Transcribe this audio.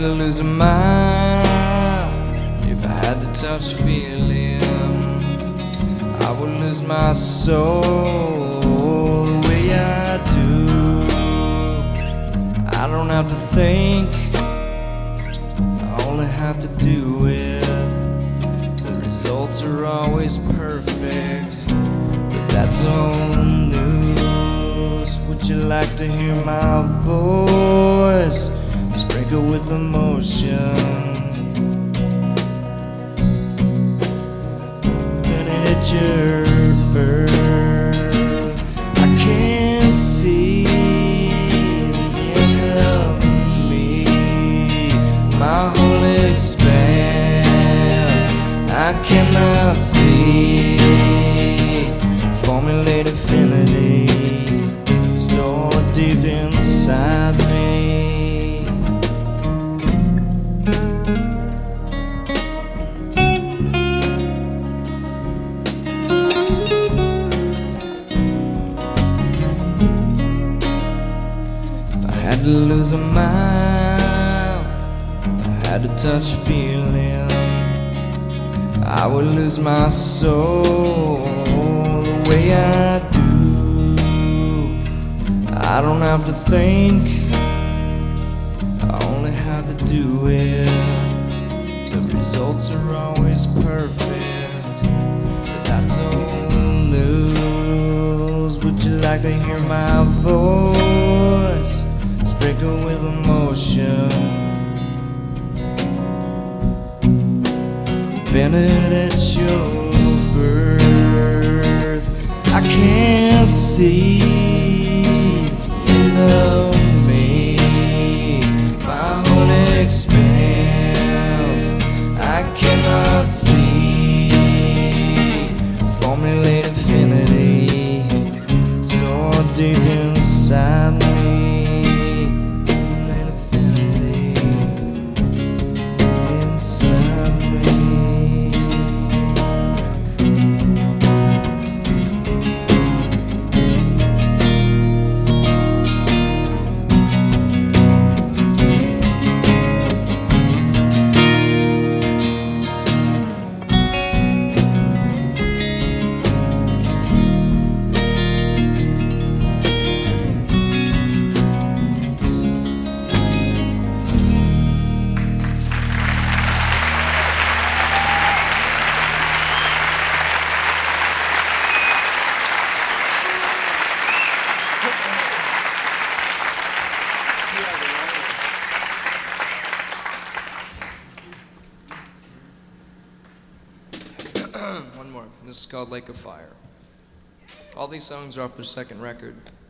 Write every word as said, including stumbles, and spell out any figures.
to lose a mile, if I had to touch feeling, I would lose my soul the way I do. I don't have to think, I only have to do it. The results are always perfect, but that's old news. Would you like to hear my voice sprinkled with emotion? Gonna hit your birth. I can't see the end of me. My whole expanse I cannot see. Formulate infinity stored deep inside me. If I had to lose a mile, if I had to touch feeling, I would lose my soul the way I do. I don't have to think, I only have to do it. The results are always perfect, but that's old news. Would you like to hear my voice sprinkled with emotion? Invented at your birth. I can't see the end of me. My whole expanse I cannot see. Formulate infinity stored deep inside me. Formulate infinity inside me. One more. This is called Lake of Fire. All these songs are off their second record.